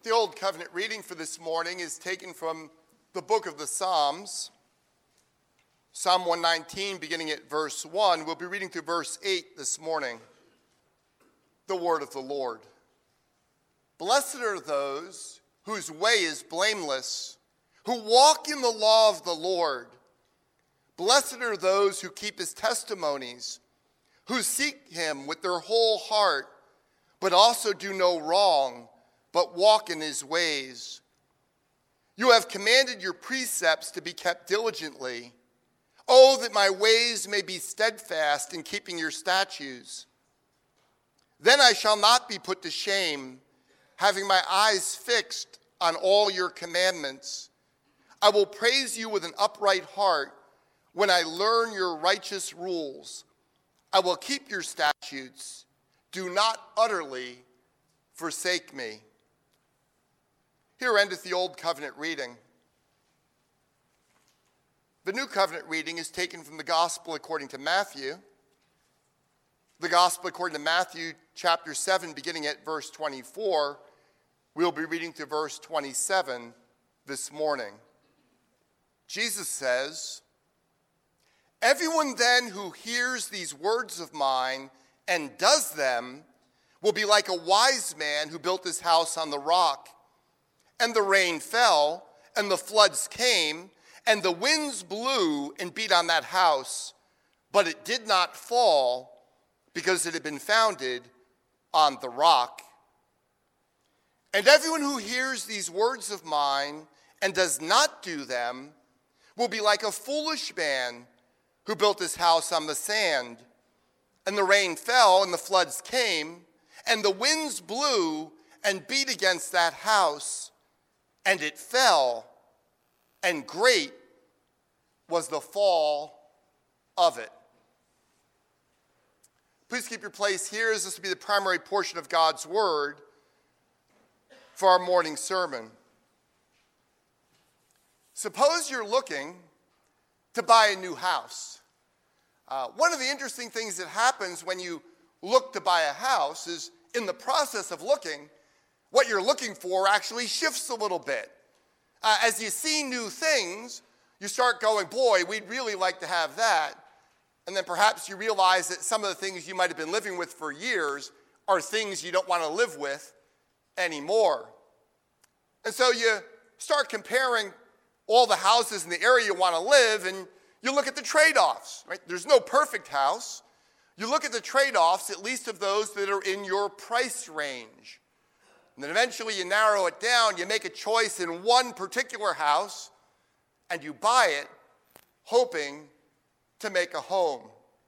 The Old Covenant reading for this morning is taken from the book of the Psalms. Psalm 119, beginning at verse 1. We'll be reading through verse 8 this morning. The word of the Lord. Blessed are those whose way is blameless, who walk in the law of the Lord. Blessed are those who keep his testimonies, who seek him with their whole heart, but also do no wrong, but walk in his ways. You have commanded your precepts to be kept diligently. Oh, that my ways may be steadfast in keeping your statutes. Then I shall not be put to shame, having my eyes fixed on all your commandments. I will praise you with an upright heart when I learn your righteous rules. I will keep your statutes. Do not utterly forsake me. Here endeth the Old Covenant reading. The New Covenant reading is taken from the Gospel according to Matthew. The Gospel according to Matthew chapter 7, beginning at verse 24. We'll be reading to verse 27 this morning. Jesus says, "Everyone then who hears these words of mine and does them will be like a wise man who built his house on the rock. And the rain fell, and the floods came, and the winds blew and beat on that house, but it did not fall because it had been founded on the rock. And everyone who hears these words of mine and does not do them will be like a foolish man who built his house on the sand. And the rain fell, and the floods came, and the winds blew and beat against that house, and it fell, and great was the fall of it." Please keep your place here, as this will be the primary portion of God's word for our morning sermon. Suppose you're looking to buy a new house. One of the interesting things that happens when you look to buy a house is, in the process of looking, what you're looking for actually shifts a little bit. As you see new things, you start going, boy, we'd really like to have that. And then perhaps you realize that some of the things you might have been living with for years are things you don't want to live with anymore. And so you start comparing all the houses in the area you want to live, and you look at the trade-offs, right? There's no perfect house. You look at the trade-offs, at least of those that are in your price range. And then eventually you narrow it down, you make a choice in one particular house, and you buy it, hoping to make a home.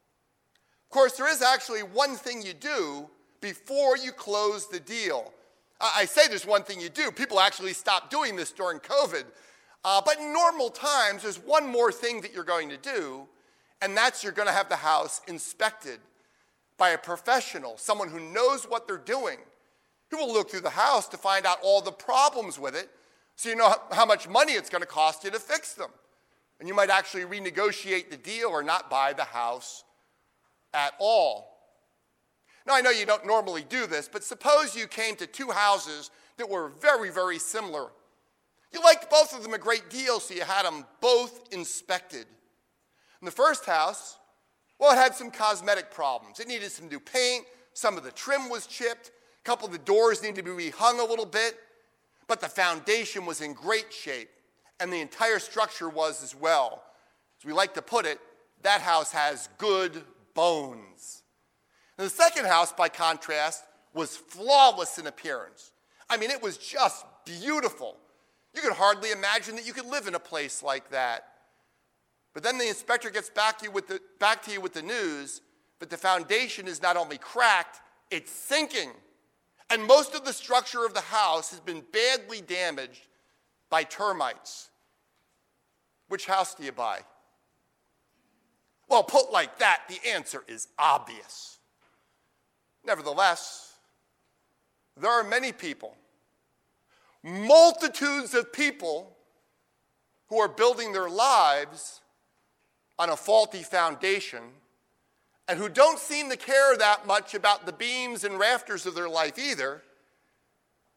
Of course, there is actually one thing you do before you close the deal. I say there's one thing you do. People actually stopped doing this during COVID. But in normal times, there's one more thing that you're going to do, and that's you're going to have the house inspected by a professional, someone who knows what they're doing, who will look through the house to find out all the problems with it, so you know how much money it's going to cost you to fix them. And you might actually renegotiate the deal or not buy the house at all. Now, I know you don't normally do this, but suppose you came to two houses that were very, very similar. You liked both of them a great deal, so you had them both inspected. In the first house, well, it had some cosmetic problems. It needed some new paint, some of the trim was chipped, a couple of the doors needed to be rehung a little bit, but the foundation was in great shape, and the entire structure was as well. As we like to put it, that house has good bones. And the second house, by contrast, was flawless in appearance. I mean, it was just beautiful. You could hardly imagine that you could live in a place like that. But then the inspector gets back to you with the news that the foundation is not only cracked, it's sinking. And most of the structure of the house has been badly damaged by termites. Which house do you buy? Well, put like that, the answer is obvious. Nevertheless, there are many people, multitudes of people, who are building their lives on a faulty foundation and who don't seem to care that much about the beams and rafters of their life either.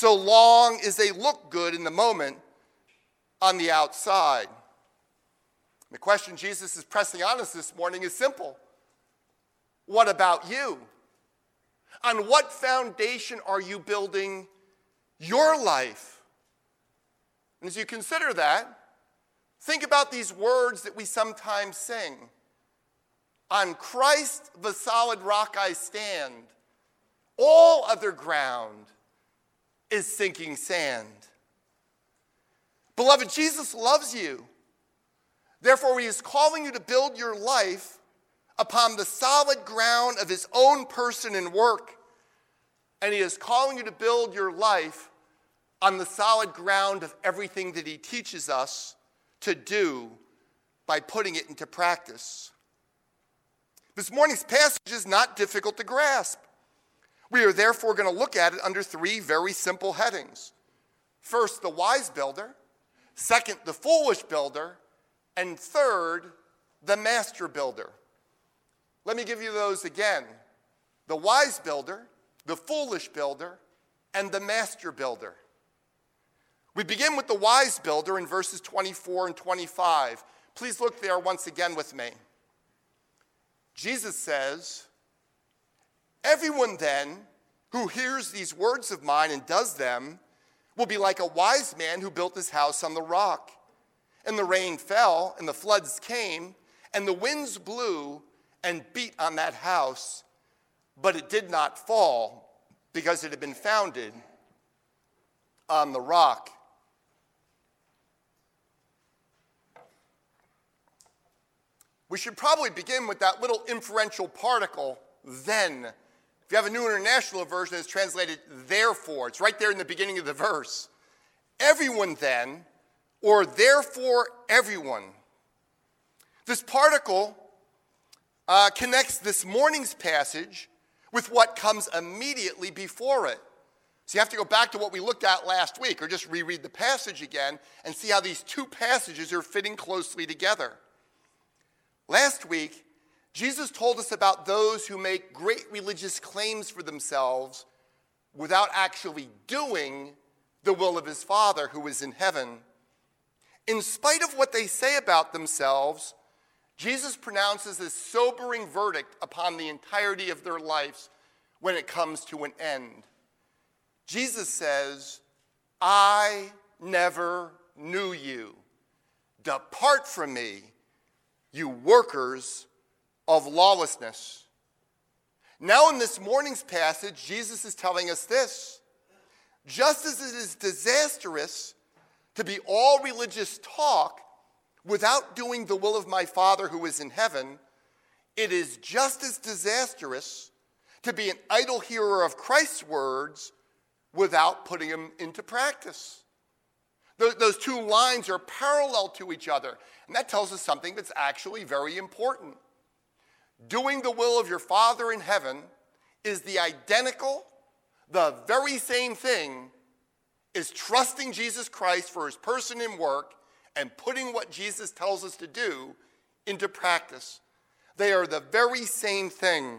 so long as they look good in the moment on the outside. The question Jesus is pressing on us this morning is simple. What about you? On what foundation are you building your life? And as you consider that, think about these words that we sometimes sing. On Christ, the solid rock I stand. All other ground is sinking sand. Beloved, Jesus loves you. Therefore, he is calling you to build your life upon the solid ground of his own person and work. And he is calling you to build your life on the solid ground of everything that he teaches us to do by putting it into practice. This morning's passage is not difficult to grasp. We are therefore going to look at it under three very simple headings. First, the wise builder. Second, the foolish builder. And third, the master builder. Let me give you those again. The wise builder, the foolish builder, and the master builder. We begin with the wise builder in verses 24 and 25. Please look there once again with me. Jesus says, everyone then who hears these words of mine and does them will be like a wise man who built his house on the rock. And the rain fell, and the floods came, and the winds blew and beat on that house, but it did not fall because it had been founded on the rock. We should probably begin with that little inferential particle, then. If you have a New International Version, it's translated therefore. It's right there in the beginning of the verse. Everyone then, or therefore everyone. This particle connects this morning's passage with what comes immediately before it. So you have to go back to what we looked at last week, or just reread the passage again and see how these two passages are fitting closely together. Last week, Jesus told us about those who make great religious claims for themselves without actually doing the will of his Father who is in heaven. In spite of what they say about themselves, Jesus pronounces a sobering verdict upon the entirety of their lives when it comes to an end. Jesus says, I never knew you. Depart from me, you workers of lawlessness. Now in this morning's passage, Jesus is telling us this. Just as it is disastrous to be all religious talk without doing the will of my Father who is in heaven, it is just as disastrous to be an idle hearer of Christ's words without putting them into practice. Those two lines are parallel to each other, and that tells us something that's actually very important. Doing the will of your Father in heaven is the very same thing as trusting Jesus Christ for his person and work and putting what Jesus tells us to do into practice. They are the very same thing.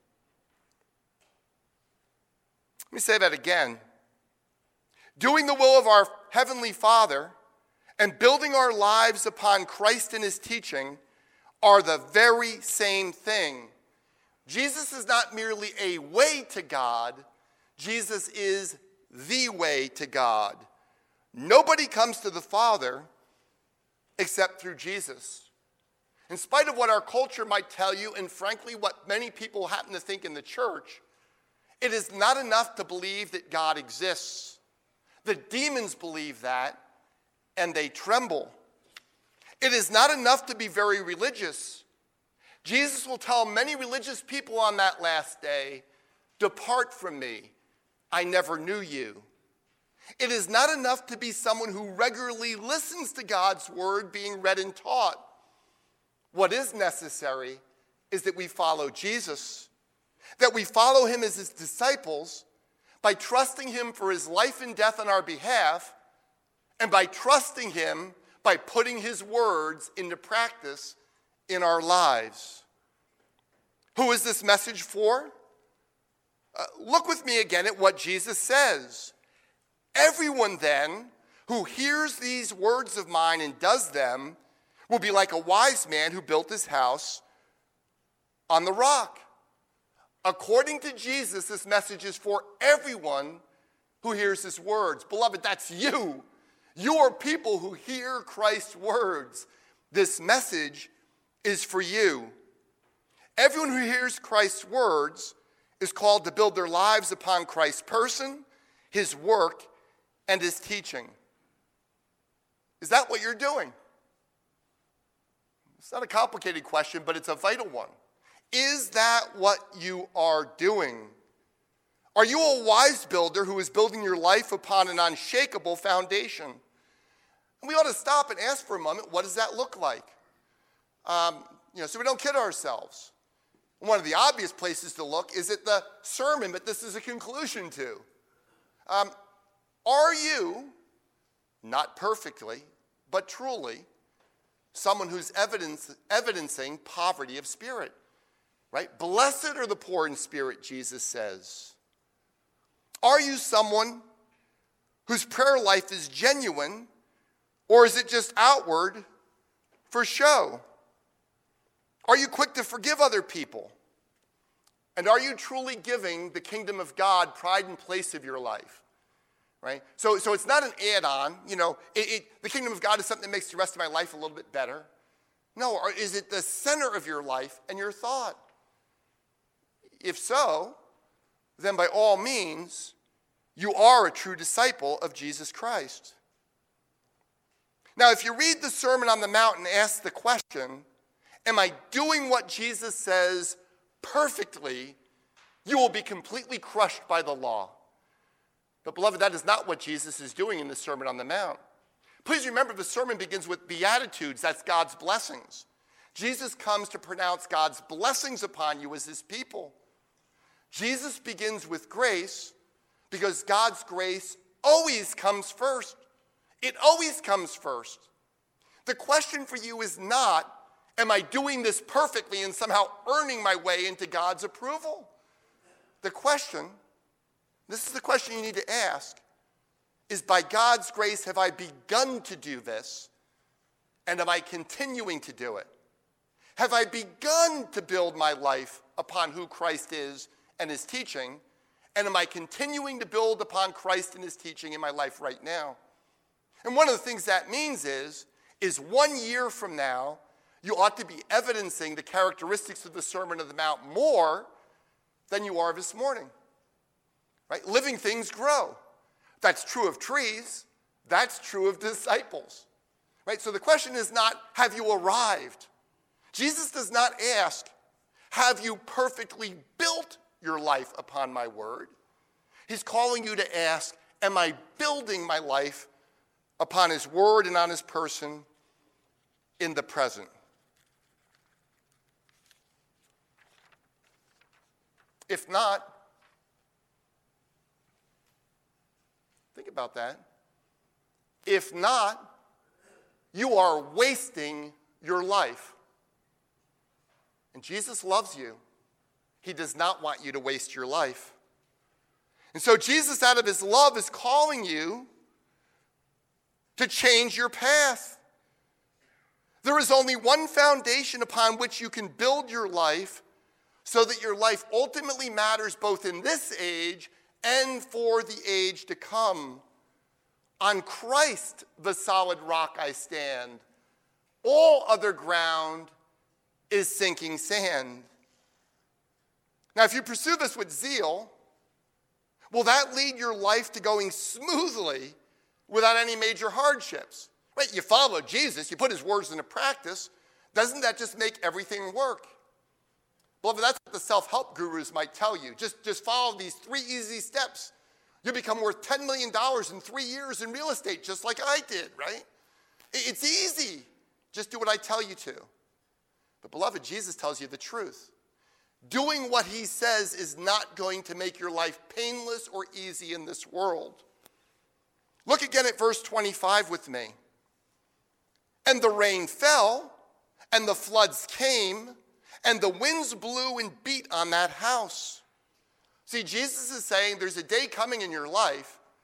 Let me say that again. Doing the will of our Heavenly Father and building our lives upon Christ and his teaching are the very same thing. Jesus is not merely a way to God. Jesus is the way to God. Nobody comes to the Father except through Jesus. In spite of what our culture might tell you, and frankly what many people happen to think in the church, it is not enough to believe that God exists. The demons believe that, and they tremble. It is not enough to be very religious. Jesus will tell many religious people on that last day, depart from me, I never knew you. It is not enough to be someone who regularly listens to God's word being read and taught. What is necessary is that we follow Jesus, that we follow him as his disciples by trusting him for his life and death on our behalf, and by trusting him by putting his words into practice in our lives. Who is this message for? Look with me again at what Jesus says. Everyone then who hears these words of mine and does them will be like a wise man who built his house on the rock. According to Jesus, this message is for everyone who hears his words. Beloved, that's you. You are people who hear Christ's words. This message is for you. Everyone who hears Christ's words is called to build their lives upon Christ's person, his work, and his teaching. Is that what you're doing? It's not a complicated question, but it's a vital one. Is that what you are doing? Are you a wise builder who is building your life upon an unshakable foundation? And we ought to stop and ask for a moment, what does that look like? So we don't kid ourselves. One of the obvious places to look is at the sermon, but this is a conclusion to. Are you, not perfectly, but truly, someone who's evidencing poverty of spirit? Right? Blessed are the poor in spirit, Jesus says. Are you someone whose prayer life is genuine, or is it just outward for show? Are you quick to forgive other people? And are you truly giving the kingdom of God pride and place of your life? Right? So it's not an add-on. The kingdom of God is something that makes the rest of my life a little bit better. No, or is it the center of your life and your thought? If so, then by all means, you are a true disciple of Jesus Christ. Now, if you read the Sermon on the Mount and ask the question, am I doing what Jesus says perfectly, you will be completely crushed by the law. But beloved, that is not what Jesus is doing in the Sermon on the Mount. Please remember, the sermon begins with Beatitudes. That's God's blessings. Jesus comes to pronounce God's blessings upon you as his people. Jesus begins with grace because God's grace always comes first. It always comes first. The question for you is not, am I doing this perfectly and somehow earning my way into God's approval? The question, this is the question you need to ask, is by God's grace have I begun to do this, and am I continuing to do it? Have I begun to build my life upon who Christ is and his teaching, and am I continuing to build upon Christ and his teaching in my life right now? And one of the things that means is 1 year from now, you ought to be evidencing the characteristics of the Sermon on the Mount more than you are this morning. Right? Living things grow. That's true of trees. That's true of disciples. Right? So the question is not, have you arrived? Jesus does not ask, have you perfectly built your life upon my word? He's calling you to ask, am I building my life upon his word and on his person in the present? If not, think about that. If not, you are wasting your life. And Jesus loves you. He does not want you to waste your life. And so Jesus, out of his love, is calling you to change your path. There is only one foundation upon which you can build your life so that your life ultimately matters both in this age and for the age to come. On Christ, the solid rock, I stand. All other ground is sinking sand. Now, if you pursue this with zeal, will that lead your life to going smoothly without any major hardships? Right? You follow Jesus, you put his words into practice. Doesn't that just make everything work? Beloved, that's what the self-help gurus might tell you. Just follow these 3 easy steps. You'll become worth $10 million in 3 years in real estate, just like I did, right? It's easy. Just do what I tell you to. But beloved, Jesus tells you the truth. Doing what he says is not going to make your life painless or easy in this world. Look again at verse 25 with me. And the rain fell, and the floods came, and the winds blew and beat on that house. See, Jesus is saying there's a day coming in your life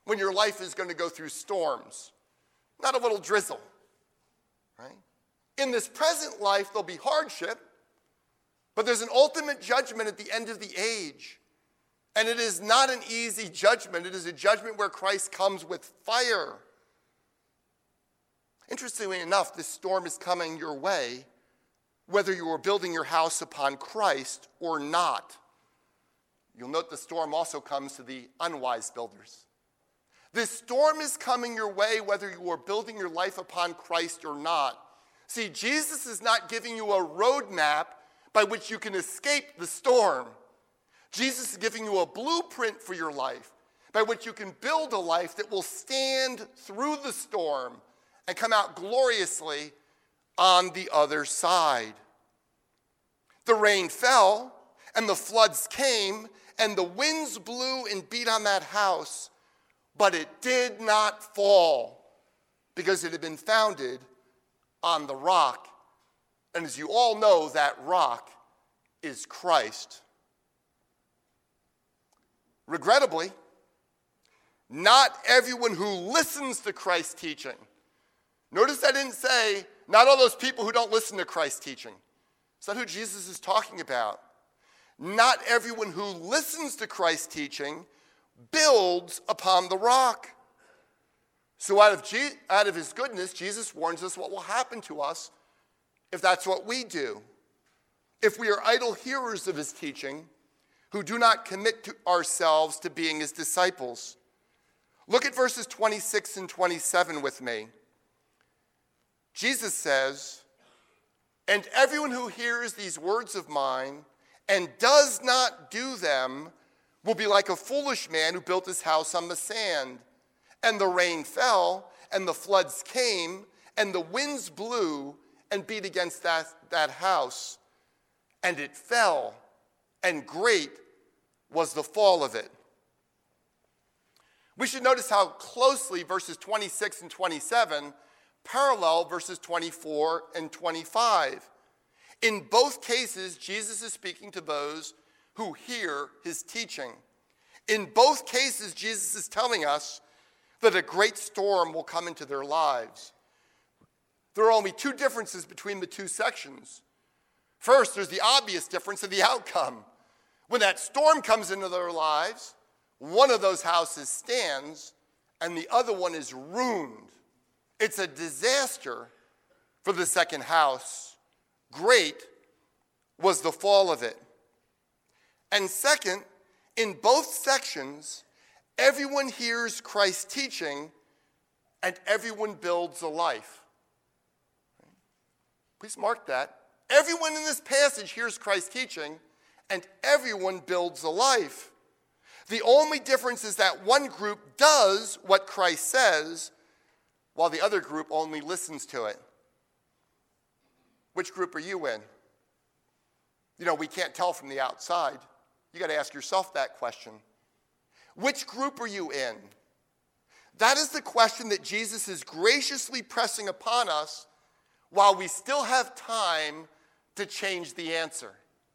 when your life is going to go through storms, not a little drizzle, right? In this present life, there'll be hardship, but there's an ultimate judgment at the end of the age. And it is not an easy judgment. It is a judgment where Christ comes with fire. Interestingly enough, this storm is coming your way, whether you are building your house upon Christ or not. You'll note the storm also comes to the unwise builders. This storm is coming your way, whether you are building your life upon Christ or not. See, Jesus is not giving you a roadmap by which you can escape the storm. Jesus is giving you a blueprint for your life by which you can build a life that will stand through the storm and come out gloriously on the other side. The rain fell, and the floods came, and the winds blew and beat on that house, but it did not fall because it had been founded on the rock. And as you all know, that rock is Christ. Regrettably, not everyone who listens to Christ's teaching. Notice I didn't say, not all those people who don't listen to Christ's teaching. It's not who Jesus is talking about. Not everyone who listens to Christ's teaching builds upon the rock. So out of his goodness, Jesus warns us what will happen to us if that's what we do. If we are idle hearers of his teaching, who do not commit to ourselves to being his disciples. Look at verses 26 and 27 with me. Jesus says, "And everyone who hears these words of mine and does not do them will be like a foolish man who built his house on the sand. And the rain fell, and the floods came, and the winds blew and beat against that house. And it fell, and great was the fall of it." We should notice how closely verses 26 and 27 parallel verses 24 and 25. In both cases, Jesus is speaking to those who hear his teaching. In both cases, Jesus is telling us that a great storm will come into their lives. There are only two differences between the two sections. First, there's the obvious difference in the outcome. When that storm comes into their lives, one of those houses stands and the other one is ruined. It's a disaster for the second house. Great was the fall of it. And second, in both sections, everyone hears Christ's teaching and everyone builds a life. Please mark that. Everyone in this passage hears Christ's teaching and everyone builds a life. The only difference is that one group does what Christ says while the other group only listens to it. Which group are you in? You know, we can't tell from the outside. You got to ask yourself that question. Which group are you in? That is the question that Jesus is graciously pressing upon us while we still have time to change the answer.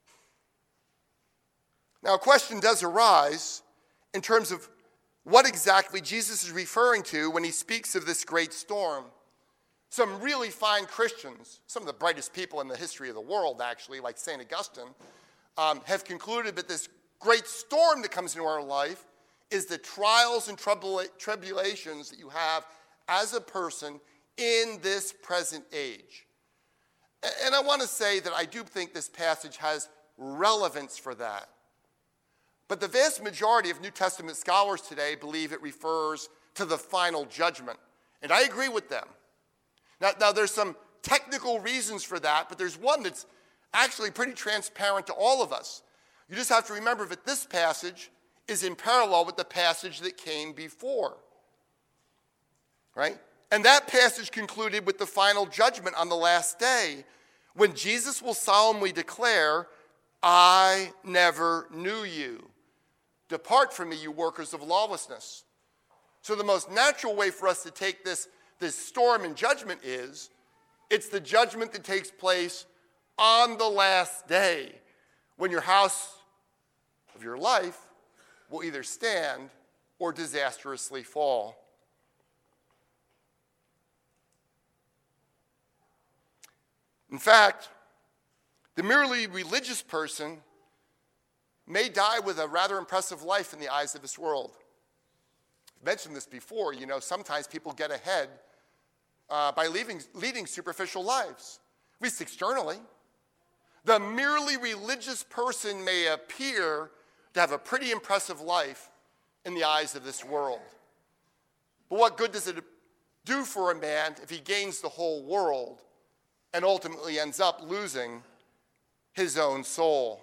Now, a question does arise in terms of what exactly Jesus is referring to when he speaks of this great storm. Some really fine Christians, some of the brightest people in the history of the world, actually, like St. Augustine, have concluded that this great storm that comes into our life is the trials and tribulations that you have as a person in this present age. And I want to say that I do think this passage has relevance for that. But the vast majority of New Testament scholars today believe it refers to the final judgment. And I agree with them. Now there's some technical reasons for that, but there's one that's actually pretty transparent to all of us. You just have to remember that this passage is in parallel with the passage that came before. Right? And that passage concluded with the final judgment on the last day, when Jesus will solemnly declare, "I never knew you. Depart from me, you workers of lawlessness." So the most natural way for us to take this storm and judgment is, it's the judgment that takes place on the last day, when your house of your life will either stand or disastrously fall. In fact, the merely religious person may die with a rather impressive life in the eyes of this world. I've mentioned this before. Sometimes people get ahead by leading superficial lives, at least externally. The merely religious person may appear to have a pretty impressive life in the eyes of this world. But what good does it do for a man if he gains the whole world and ultimately ends up losing his own soul?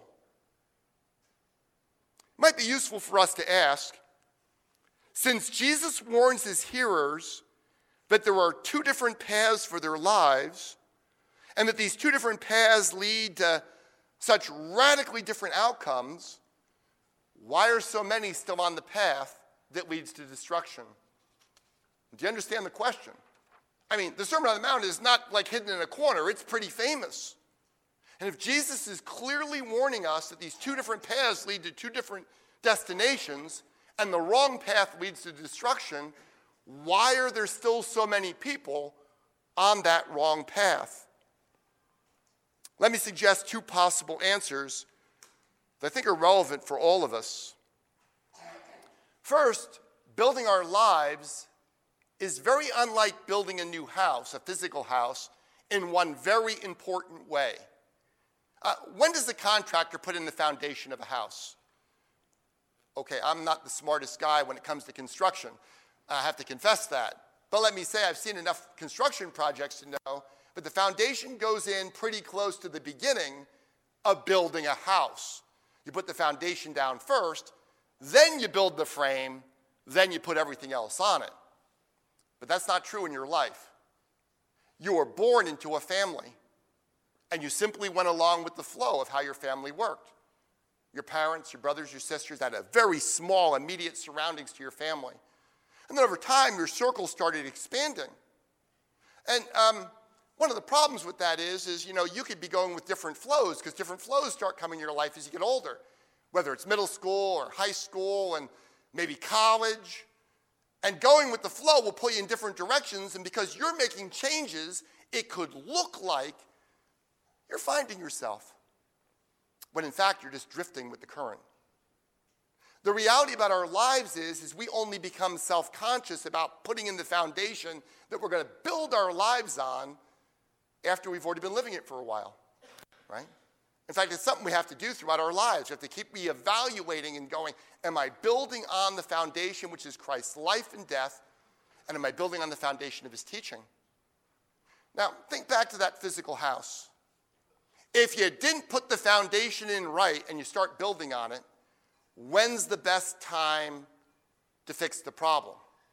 It might be useful for us to ask, since Jesus warns his hearers that there are two different paths for their lives, and that these two different paths lead to such radically different outcomes, why are so many still on the path that leads to destruction? Do you understand the question? I mean, the Sermon on the Mount is not like hidden in a corner. It's pretty famous. And if Jesus is clearly warning us that these two different paths lead to two different destinations, and the wrong path leads to destruction, why are there still so many people on that wrong path? Let me suggest two possible answers that I think are relevant for all of us. First, building our lives is very unlike building a new house, a physical house, in one very important way. When does the contractor put in the foundation of a house? Okay, I'm not the smartest guy when it comes to construction. I have to confess that. But let me say, I've seen enough construction projects to know that the foundation goes in pretty close to the beginning of building a house. You put the foundation down first, then you build the frame, then you put everything else on it. But that's not true in your life. You were born into a family, and you simply went along with the flow of how your family worked. Your parents, your brothers, your sisters had a very small, immediate surroundings to your family. And then over time, your circle started expanding. And one of the problems with that is you could be going with different flows, because different flows start coming in your life as you get older, whether it's middle school or high school and maybe college. And going with the flow will pull you in different directions, and because you're making changes, it could look like you're finding yourself, when in fact you're just drifting with the current. The reality about our lives is we only become self-conscious about putting in the foundation that we're going to build our lives on after we've already been living it for a while, right? In fact, it's something we have to do throughout our lives. We have to keep reevaluating and going, am I building on the foundation, which is Christ's life and death, and am I building on the foundation of his teaching? Now, think back to that physical house. If you didn't put the foundation in right and you start building on it, when's the best time to fix the problem?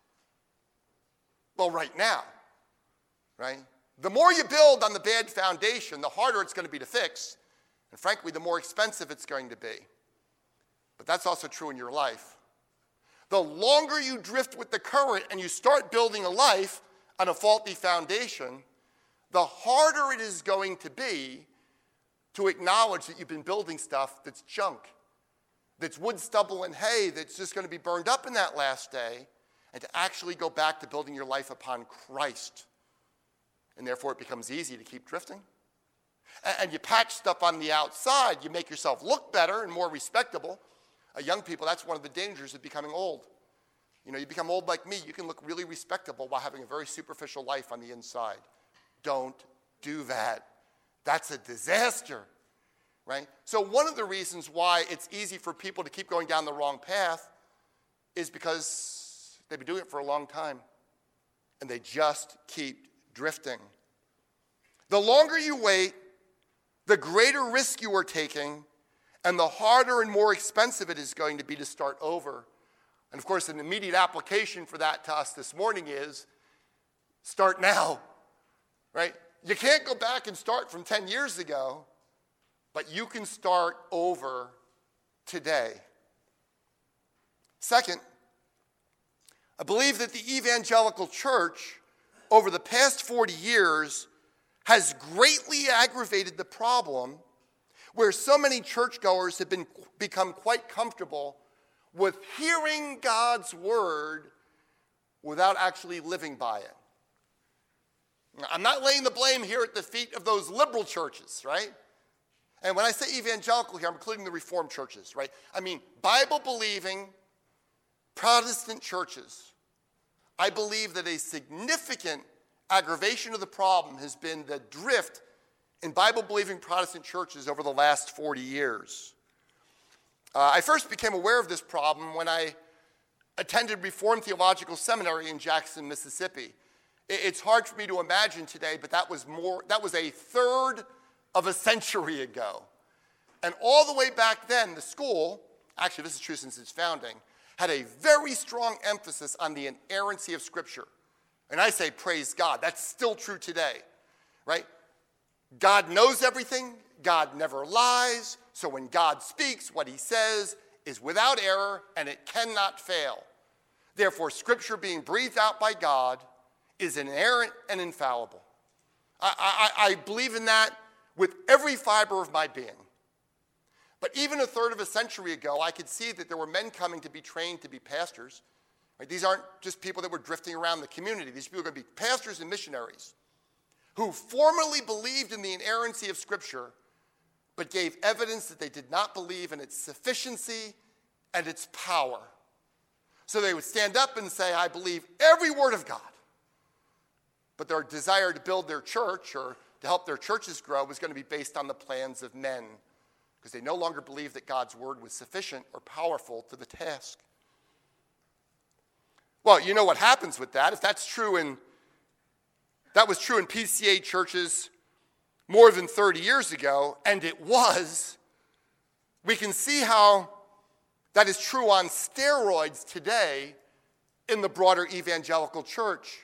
Well, right now, right? The more you build on the bad foundation, the harder it's going to be to fix, and frankly, the more expensive it's going to be. But that's also true in your life. The longer you drift with the current and you start building a life on a faulty foundation, the harder it is going to be to acknowledge that you've been building stuff that's junk, that's wood, stubble, and hay, that's just going to be burned up in that last day, and to actually go back to building your life upon Christ. And therefore, it becomes easy to keep drifting. And you patch stuff on the outside. You make yourself look better and more respectable. Young people, that's one of the dangers of becoming old. You become old like me, you can look really respectable while having a very superficial life on the inside. Don't do that. That's a disaster, right? So one of the reasons why it's easy for people to keep going down the wrong path is because they've been doing it for a long time, and they just keep drifting. The longer you wait, the greater risk you are taking, and the harder and more expensive it is going to be to start over. And of course, an immediate application for that to us this morning is start now, right? You can't go back and start from 10 years ago, but you can start over today. Second, I believe that the evangelical church over the past 40 years has greatly aggravated the problem where so many churchgoers have become quite comfortable with hearing God's word without actually living by it. I'm not laying the blame here at the feet of those liberal churches, right? And when I say evangelical here, I'm including the Reformed churches, right? I mean Bible-believing Protestant churches. I believe that a significant aggravation of the problem has been the drift in Bible-believing Protestant churches over the last 40 years. I first became aware of this problem when I attended Reformed Theological Seminary in Jackson, Mississippi. It's hard for me to imagine today, but that was a third of a century ago. And all the way back then, the school, actually this is true since its founding, had a very strong emphasis on the inerrancy of Scripture. And I say, praise God, that's still true today, right? God knows everything, God never lies, so when God speaks, what he says is without error and it cannot fail. Therefore, Scripture being breathed out by God is inerrant and infallible. I believe in that with every fiber of my being. But even a third of a century ago, I could see that there were men coming to be trained to be pastors. Right? These aren't just people that were drifting around the community. These people are going to be pastors and missionaries who formerly believed in the inerrancy of Scripture, but gave evidence that they did not believe in its sufficiency and its power. So they would stand up and say, I believe every word of God. But their desire to build their church or to help their churches grow was going to be based on the plans of men, because they no longer believed that God's word was sufficient or powerful to the task. Well, you know what happens with that. If that was true in PCA churches more than 30 years ago, and it was, we can see how that is true on steroids today in the broader evangelical church.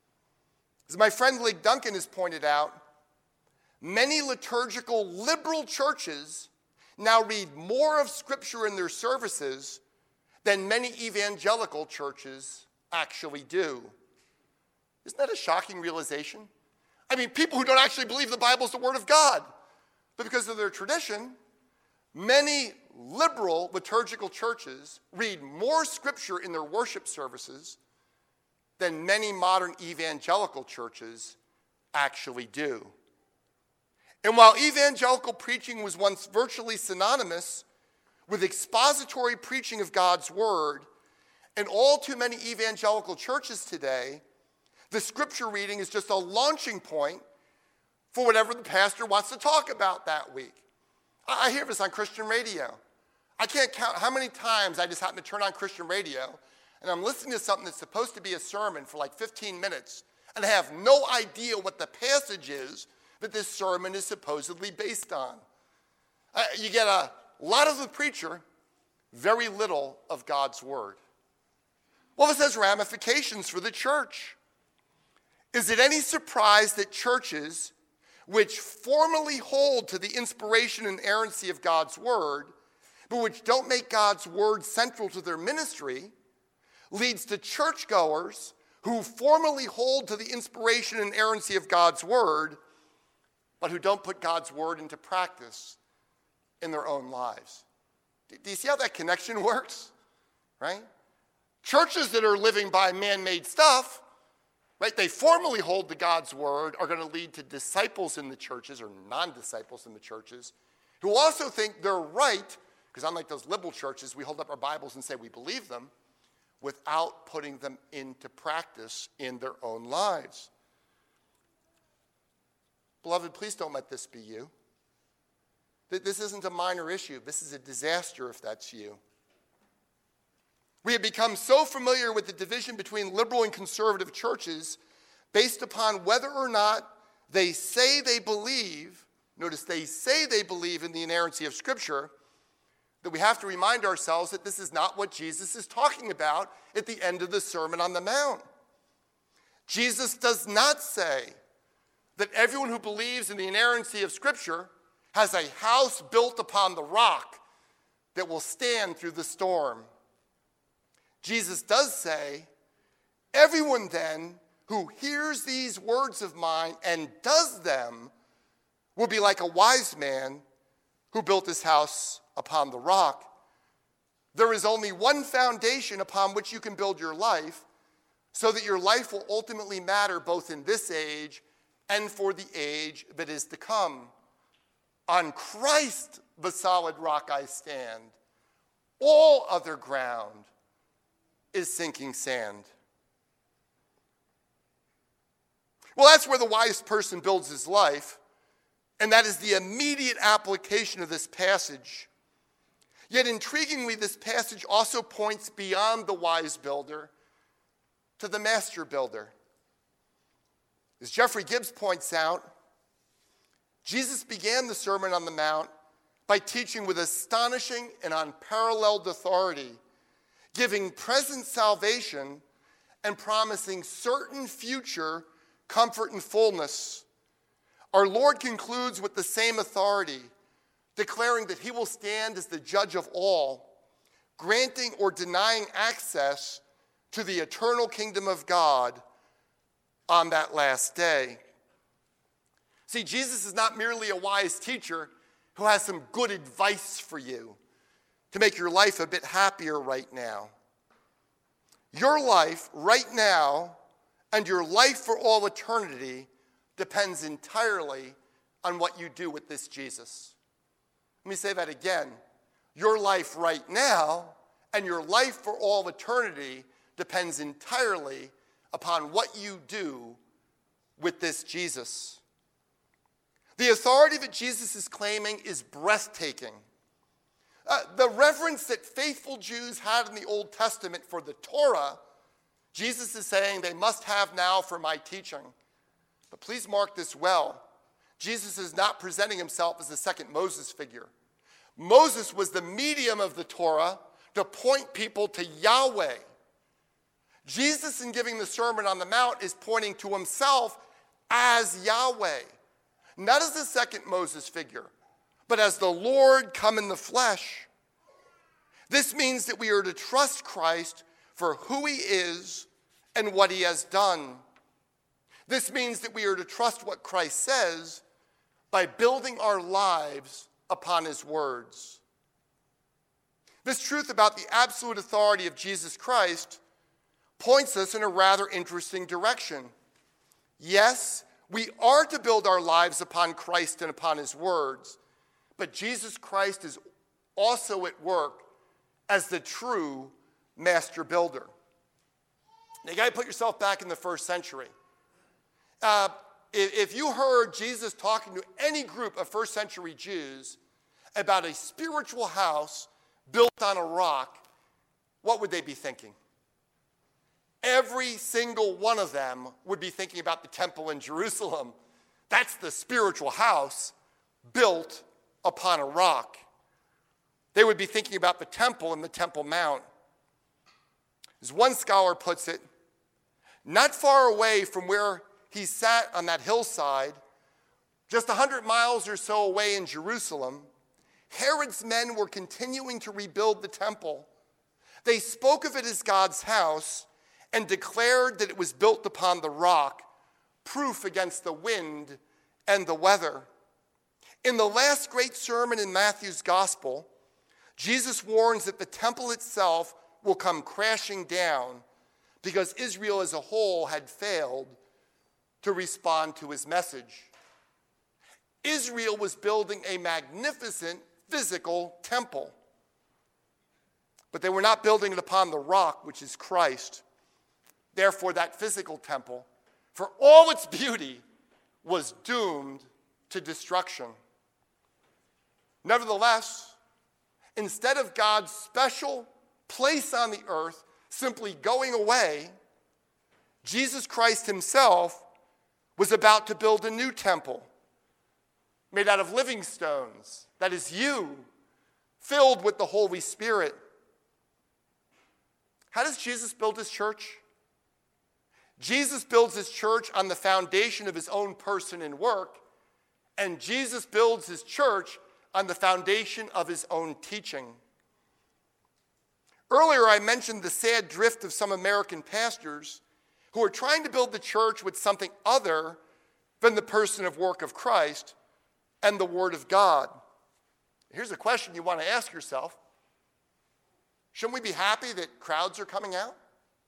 As my friend Lig Duncan has pointed out, many liturgical liberal churches now read more of Scripture in their services than many evangelical churches actually do. Isn't that a shocking realization? I mean, people who don't actually believe the Bible is the Word of God, but because of their tradition, many liberal liturgical churches read more Scripture in their worship services than many modern evangelical churches actually do. And while evangelical preaching was once virtually synonymous with expository preaching of God's word, in all too many evangelical churches today, the Scripture reading is just a launching point for whatever the pastor wants to talk about that week. I hear this on Christian radio. I can't count how many times I just happen to turn on Christian radio and I'm listening to something that's supposed to be a sermon for like 15 minutes, and I have no idea what the passage is that this sermon is supposedly based on. You get a lot of the preacher, very little of God's word. Well, this has ramifications for the church. Is it any surprise that churches which formally hold to the inspiration and inerrancy of God's word, but which don't make God's word central to their ministry, leads to churchgoers who formally hold to the inspiration and inerrancy of God's word, but who don't put God's word into practice in their own lives? Do you see how that connection works? Right? Churches that are living by man-made stuff, right, they formally hold to God's word, are going to lead to disciples in the churches or non-disciples in the churches who also think they're right, because unlike those liberal churches, we hold up our Bibles and say we believe them, without putting them into practice in their own lives. Beloved, please don't let this be you. This isn't a minor issue. This is a disaster if that's you. We have become so familiar with the division between liberal and conservative churches based upon whether or not they say they believe, notice they say they believe in the inerrancy of Scripture, that we have to remind ourselves that this is not what Jesus is talking about at the end of the Sermon on the Mount. Jesus does not say that everyone who believes in the inerrancy of Scripture has a house built upon the rock that will stand through the storm. Jesus does say, everyone then who hears these words of mine and does them will be like a wise man who built his house upon the rock. There is only one foundation upon which you can build your life so that your life will ultimately matter both in this age and for the age that is to come. On Christ, the solid rock I stand. All other ground is sinking sand. Well, that's where the wise person builds his life, and that is the immediate application of this passage. Yet intriguingly, this passage also points beyond the wise builder to the master builder. As Jeffrey Gibbs points out, Jesus began the Sermon on the Mount by teaching with astonishing and unparalleled authority, giving present salvation and promising certain future comfort and fullness. Our Lord concludes with the same authority, declaring that he will stand as the judge of all, granting or denying access to the eternal kingdom of God on that last day. See, Jesus is not merely a wise teacher who has some good advice for you to make your life a bit happier right now. Your life right now and your life for all eternity depends entirely on what you do with this Jesus. Let me say that again. Your life right now and your life for all eternity depends entirely upon what you do with this Jesus. The authority that Jesus is claiming is breathtaking. The reverence that faithful Jews had in the Old Testament for the Torah, Jesus is saying they must have now for my teaching. But please mark this well. Jesus is not presenting himself as the second Moses figure. Moses was the medium of the Torah to point people to Yahweh. Jesus, in giving the Sermon on the Mount, is pointing to himself as Yahweh. Not as the second Moses figure, but as the Lord come in the flesh. This means that we are to trust Christ for who he is and what he has done. This means that we are to trust what Christ says by building our lives upon his words. This truth about the absolute authority of Jesus Christ points us in a rather interesting direction. Yes, we are to build our lives upon Christ and upon his words, but Jesus Christ is also at work as the true master builder. Now, you got to put yourself back in the first century. If you heard Jesus talking to any group of first century Jews about a spiritual house built on a rock, what would they be thinking? Every single one of them would be thinking about the temple in Jerusalem. That's the spiritual house built upon a rock. They would be thinking about the temple and the Temple Mount. As one scholar puts it, not far away from where he sat on that hillside, just 100 miles or so away in Jerusalem, Herod's men were continuing to rebuild the temple. They spoke of it as God's house and declared that it was built upon the rock, proof against the wind and the weather. In the last great sermon in Matthew's gospel, Jesus warns that the temple itself will come crashing down because Israel as a whole had failed to respond to his message. Israel was building a magnificent physical temple, but they were not building it upon the rock, which is Christ. Therefore, that physical temple, for all its beauty, was doomed to destruction. Nevertheless, instead of God's special place on the earth simply going away, Jesus Christ himself was about to build a new temple made out of living stones. That is you, filled with the Holy Spirit. How does Jesus build his church? Jesus builds his church on the foundation of his own person and work, and Jesus builds his church on the foundation of his own teaching. Earlier, I mentioned the sad drift of some American pastors who are trying to build the church with something other than the person and work of Christ and the Word of God. Here's a question you want to ask yourself. Shouldn't we be happy that crowds are coming out?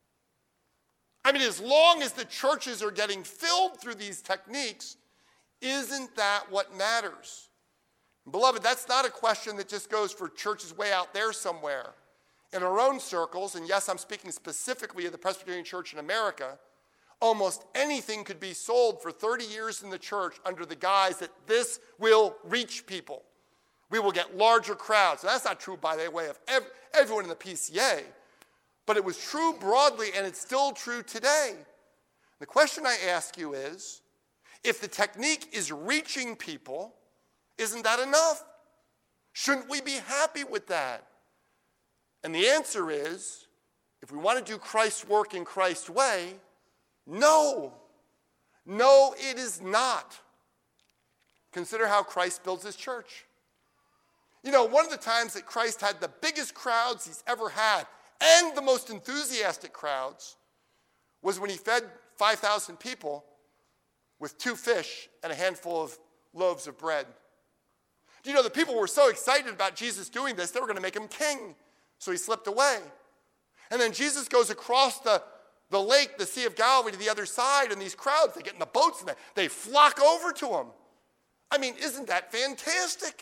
I mean, as long as the churches are getting filled through these techniques, isn't that what matters? Beloved, that's not a question that just goes for churches way out there somewhere. In our own circles, and yes, I'm speaking specifically of the Presbyterian Church in America, almost anything could be sold for 30 years in the church under the guise that this will reach people. We will get larger crowds. And that's not true, by the way, of everyone in the PCA. But it was true broadly, and it's still true today. The question I ask you is, if the technique is reaching people, isn't that enough? Shouldn't we be happy with that? And the answer is, if we want to do Christ's work in Christ's way, no. No, it is not. Consider how Christ builds his church. You know, one of the times that Christ had the biggest crowds he's ever had, and the most enthusiastic crowds, was when he fed 5,000 people with 2 fish and a handful of loaves of bread. Do you know, the people were so excited about Jesus doing this, they were going to make him king. So he slipped away. And then Jesus goes across the lake, the Sea of Galilee, to the other side, and these crowds, they get in the boats and they flock over to him. I mean, isn't that fantastic?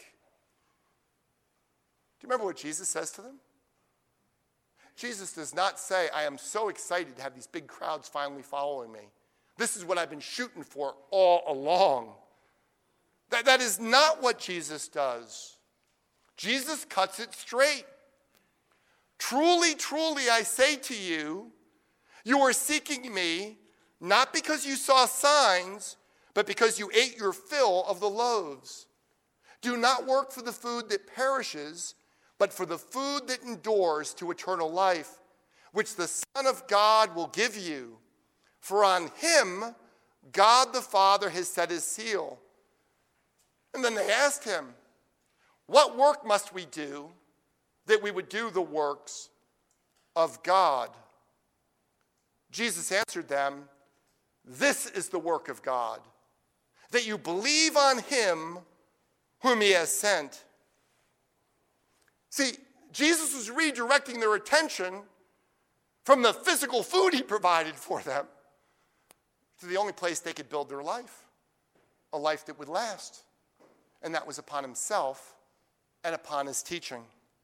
Do you remember what Jesus says to them? Jesus does not say, I am so excited to have these big crowds finally following me. This is what I've been shooting for all along. That is not what Jesus does. Jesus cuts it straight. Truly, truly, I say to you, you are seeking me, not because you saw signs, but because you ate your fill of the loaves. Do not work for the food that perishes, but for the food that endures to eternal life, which the Son of God will give you. For on him God the Father has set his seal. And then they asked him, what work must we do that we would do the works of God? Jesus answered them, this is the work of God, that you believe on him whom he has sent. See, Jesus was redirecting their attention from the physical food he provided for them to the only place they could build their life, a life that would last. And that was upon himself and upon his teaching.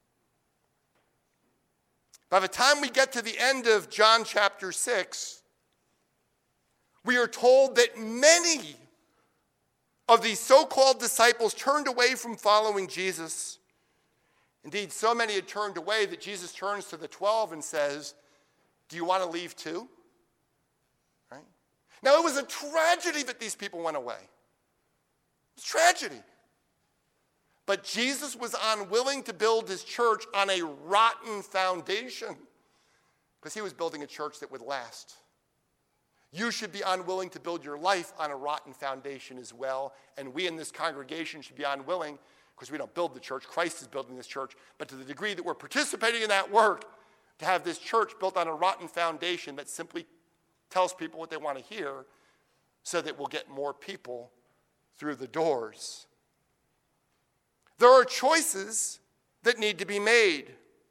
By the time we get to the end of John chapter 6, we are told that many of these so-called disciples turned away from following Jesus. Indeed, so many had turned away that Jesus turns to the 12 and says, do you want to leave too? Right? Now, it was a tragedy that these people went away. It's tragedy. But Jesus was unwilling to build his church on a rotten foundation because he was building a church that would last. You should be unwilling to build your life on a rotten foundation as well, and we in this congregation should be unwilling, because we don't build the church, Christ is building this church, but to the degree that we're participating in that work, to have this church built on a rotten foundation that simply tells people what they want to hear so that we'll get more people through the doors. There are choices that need to be made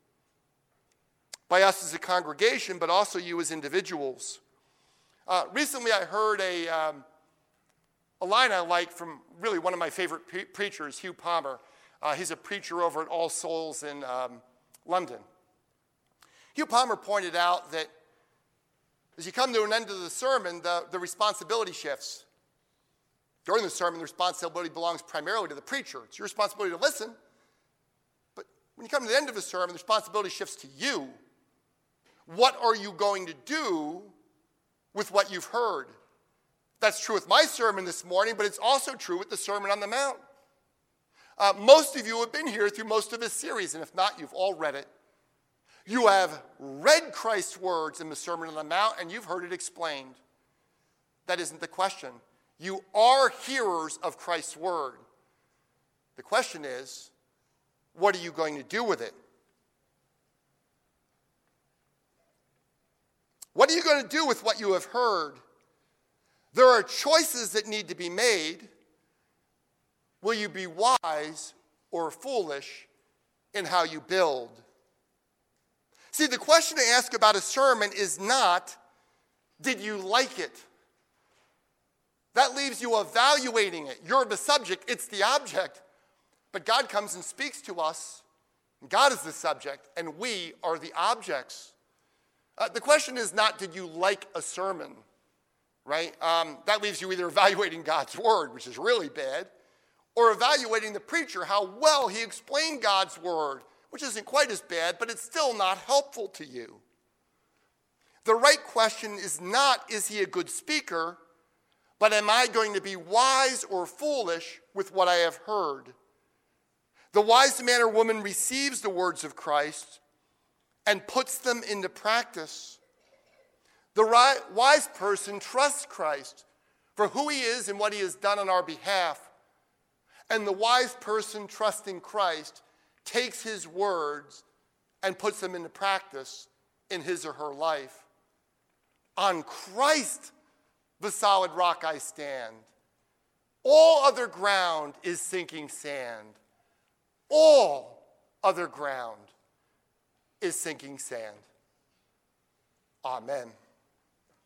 by us as a congregation, but also you as individuals. Recently, I heard a line I like from really one of my favorite preachers, Hugh Palmer. He's a preacher over at All Souls in London. Hugh Palmer pointed out that as you come to an end of the sermon, the responsibility shifts. During the sermon, the responsibility belongs primarily to the preacher. It's your responsibility to listen. But when you come to the end of the sermon, the responsibility shifts to you. What are you going to do with what you've heard? That's true with my sermon this morning, but it's also true with the Sermon on the Mount. Most of you have been here through most of this series, and if not, you've all read it. You have read Christ's words in the Sermon on the Mount, and you've heard it explained. That isn't the question. You are hearers of Christ's word. The question is, what are you going to do with it? What are you going to do with what you have heard? There are choices that need to be made. Will you be wise or foolish in how you build? See, the question to ask about a sermon is not, did you like it? That leaves you evaluating it. You're the subject, it's the object. But God comes and speaks to us. God is the subject, and we are the objects. The question is not, did you like a sermon? Right? That leaves you either evaluating God's word, which is really bad, or evaluating the preacher, how well he explained God's word, which isn't quite as bad, but it's still not helpful to you. The right question is not, is he a good speaker, but am I going to be wise or foolish with what I have heard? The wise man or woman receives the words of Christ and puts them into practice. The wise person trusts Christ for who he is and what he has done on our behalf. And the wise person trusting Christ takes his words and puts them into practice in his or her life. On Christ, the solid rock I stand. All other ground is sinking sand. All other ground is sinking sand. Amen.